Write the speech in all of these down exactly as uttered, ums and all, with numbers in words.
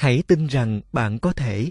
Hãy tin rằng bạn có thể.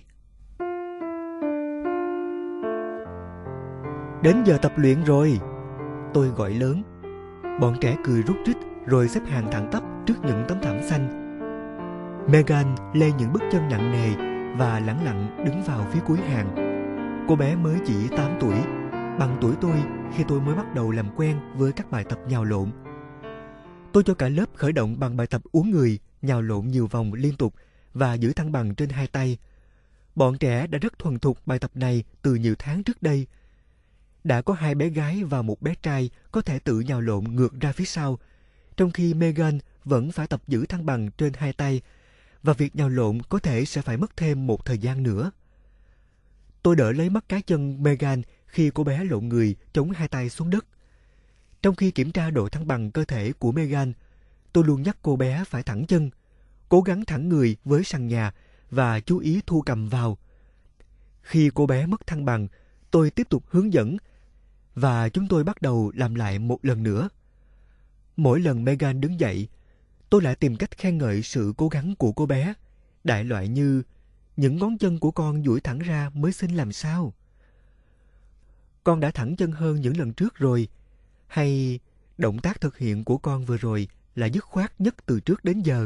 Đến giờ tập luyện rồi, tôi gọi lớn. Bọn trẻ cười rúc rích rồi xếp hàng thẳng tắp trước những tấm thảm xanh. Megan lê những bước chân nặng nề và lẳng lặng đứng vào phía cuối hàng. Cô bé mới chỉ tám tuổi, bằng tuổi tôi khi tôi mới bắt đầu làm quen với các bài tập nhào lộn. Tôi cho cả lớp khởi động bằng bài tập uốn người, nhào lộn nhiều vòng liên tục và giữ thăng bằng trên hai tay. Bọn trẻ đã rất thuần thục bài tập này từ nhiều tháng trước đây. Đã có hai bé gái và một bé trai có thể tự nhào lộn ngược ra phía sau, trong khi Megan vẫn phải tập giữ thăng bằng trên hai tay, và việc nhào lộn có thể sẽ phải mất thêm một thời gian nữa. Tôi đỡ lấy mắt cá chân Megan khi cô bé lộn người chống hai tay xuống đất. Trong khi kiểm tra độ thăng bằng cơ thể của Megan, tôi luôn nhắc cô bé phải thẳng chân, cố gắng thẳng người với sàn nhà và chú ý thu cầm vào. Khi cô bé mất thăng bằng, tôi tiếp tục hướng dẫn và chúng tôi bắt đầu làm lại một lần nữa. Mỗi lần Megan đứng dậy, tôi lại tìm cách khen ngợi sự cố gắng của cô bé, đại loại như những ngón chân của con duỗi thẳng ra mới xinh làm sao. Con đã thẳng chân hơn những lần trước rồi, hay động tác thực hiện của con vừa rồi là dứt khoát nhất từ trước đến giờ.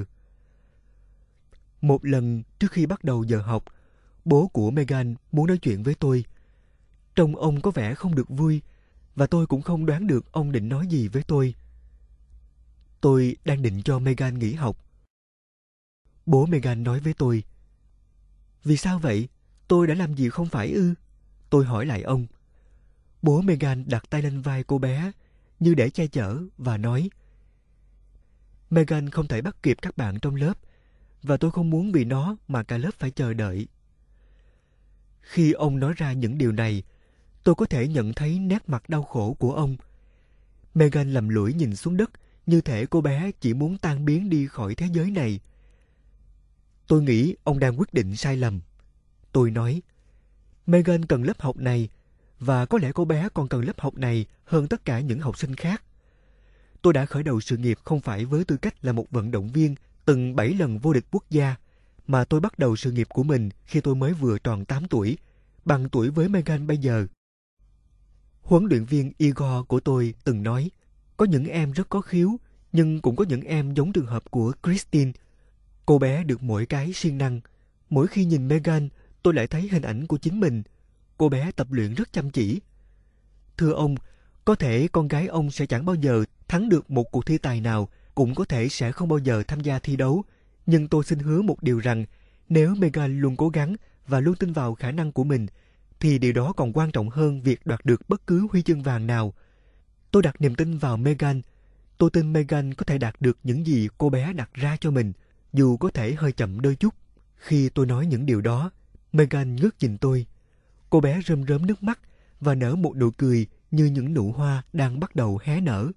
Một lần trước khi bắt đầu giờ học, bố của Megan muốn nói chuyện với tôi. Trông ông có vẻ không được vui, và tôi cũng không đoán được ông định nói gì với tôi. Tôi đang định cho Megan nghỉ học. Bố Megan nói với tôi, "Vì sao vậy? Tôi đã làm gì không phải ư?" Tôi hỏi lại ông. Bố Megan đặt tay lên vai cô bé như để che chở và nói, "Megan không thể bắt kịp các bạn trong lớp, và tôi không muốn vì nó mà cả lớp phải chờ đợi." Khi ông nói ra những điều này, tôi có thể nhận thấy nét mặt đau khổ của ông. Megan lầm lũi nhìn xuống đất, như thể cô bé chỉ muốn tan biến đi khỏi thế giới này. Tôi nghĩ ông đang quyết định sai lầm. Tôi nói, Megan cần lớp học này, và có lẽ cô bé còn cần lớp học này hơn tất cả những học sinh khác. Tôi đã khởi đầu sự nghiệp không phải với tư cách là một vận động viên từng bảy lần vô địch quốc gia, mà tôi bắt đầu sự nghiệp của mình khi tôi mới vừa tròn tám tuổi, bằng tuổi với Megan bây giờ. Huấn luyện viên Igor của tôi từng nói, có những em rất có khiếu, nhưng cũng có những em giống trường hợp của Christine. Cô bé được mỗi cái siêng năng. Mỗi khi nhìn Megan, tôi lại thấy hình ảnh của chính mình. Cô bé tập luyện rất chăm chỉ. Thưa ông, có thể con gái ông sẽ chẳng bao giờ thắng được một cuộc thi tài nào, cũng có thể sẽ không bao giờ tham gia thi đấu. Nhưng tôi xin hứa một điều rằng, nếu Megan luôn cố gắng và luôn tin vào khả năng của mình, thì điều đó còn quan trọng hơn việc đoạt được bất cứ huy chương vàng nào. Tôi đặt niềm tin vào Megan. Tôi tin Megan có thể đạt được những gì cô bé đặt ra cho mình, dù có thể hơi chậm đôi chút. Khi tôi nói những điều đó, Megan ngước nhìn tôi. Cô bé rơm rớm nước mắt và nở một nụ cười như những nụ hoa đang bắt đầu hé nở.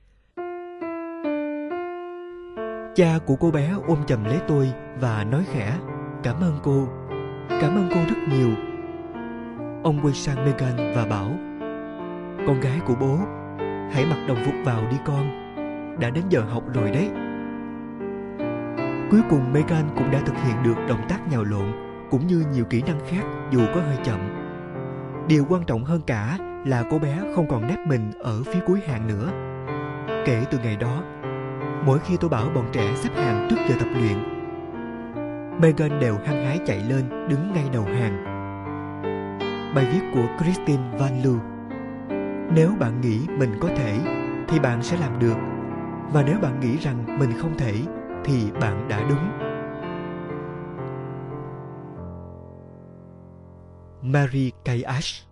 Cha của cô bé ôm chầm lấy tôi và nói khẽ, "Cảm ơn cô, cảm ơn cô rất nhiều." Ông quay sang Megan và bảo, "Con gái của bố, hãy mặc đồng phục vào đi con, đã đến giờ học rồi đấy." Cuối cùng Megan cũng đã thực hiện được động tác nhào lộn, cũng như nhiều kỹ năng khác dù có hơi chậm. Điều quan trọng hơn cả là cô bé không còn nép mình ở phía cuối hàng nữa. Kể từ ngày đó, mỗi khi tôi bảo bọn trẻ xếp hàng trước giờ tập luyện, Megan đều hăng hái chạy lên đứng ngay đầu hàng. Bài viết của Christine Van Loo. Nếu bạn nghĩ mình có thể, thì bạn sẽ làm được. Và nếu bạn nghĩ rằng mình không thể, thì bạn đã đúng. Mary Kay Ash.